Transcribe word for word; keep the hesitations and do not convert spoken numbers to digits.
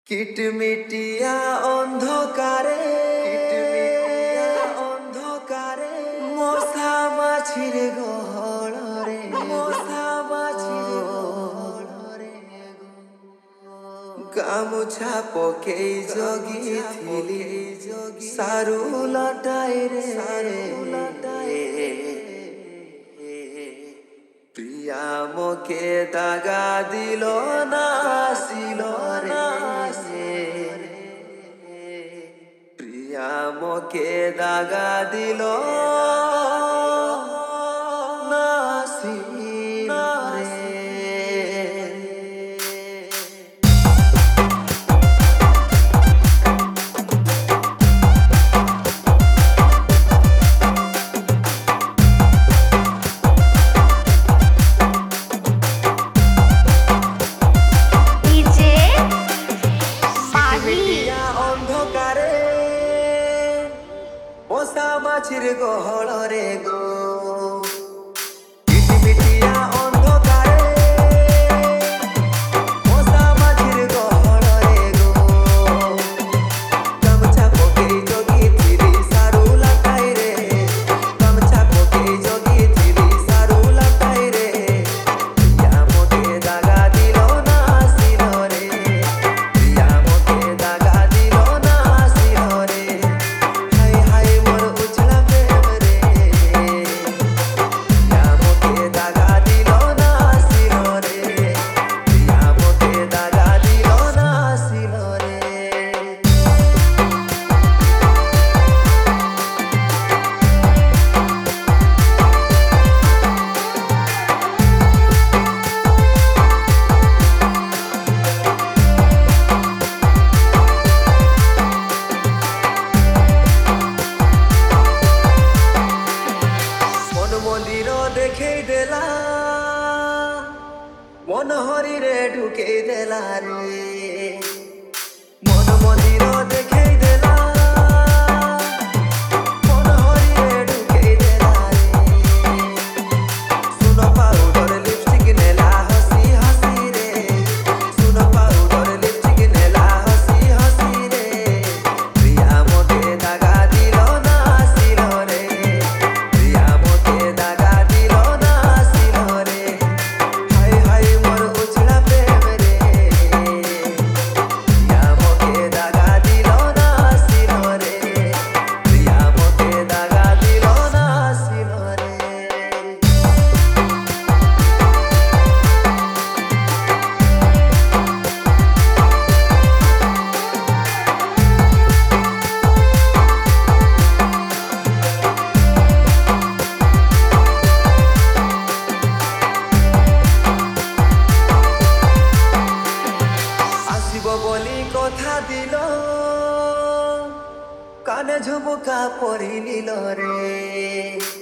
কিটমিটিয়া অন্ধকারে কিটমিটিয়া অন্ধকারে মশা মাছির গহଳରେ মশা মাছির গহଳରେ গামুছা পকেই জগিଥିଲି সারু লটাই রে সারু লটাই প্রিয়া মোকে দাগা দিল না আসিল রে প্রিয়া মোকে দাগা দিল না আসিল রে। অন্ধকারে মশা মাছির গহଳରେ গো কিটমিটিয়া অন্ধকারে মশা মাছির গহଳରେ গো গামছা পকেই জগিଥିଲି সারু লটাই রে গামছা পকেই জগিଥିଲି সারু লটাই রে প্রিয়া মোকে দাগা দিল না আসিল রে প্রিয়া মোকে দাগা দিল না আসিল রে হাই হাই মোর উজলা প্রেম রে প্রিয়া মোকে দাগা দিল না আসিল রে প্রিয়া মোকে দাগা দিল না আসিল রে। মন মন্দির দেখেই দেলা মন হরিরে ঢুকেই দেলা রে মন মন্দির দেখেই দেলা মন হরিরে ঢুকেই দেলা রে সুনো পাউডার লিপস্টিক নেলা হসি হসি রে সুনো পাউডার লিপস্টিক নেলা হসি হসি রে প্রিয়া মোকে দাগা দিল না আসিল রে প্রিয়া মোকে দাগা দিল না আসিল রে হাই হাই মোর উজলা প্রেম রে প্রিয়া মোকে দাগা দিল না আসিল রে প্রিয়া মোকে দাগা দিল না আসিল রে। আসিব বলি কথা দিল কানে ঝুমুকা পরি নিল রে।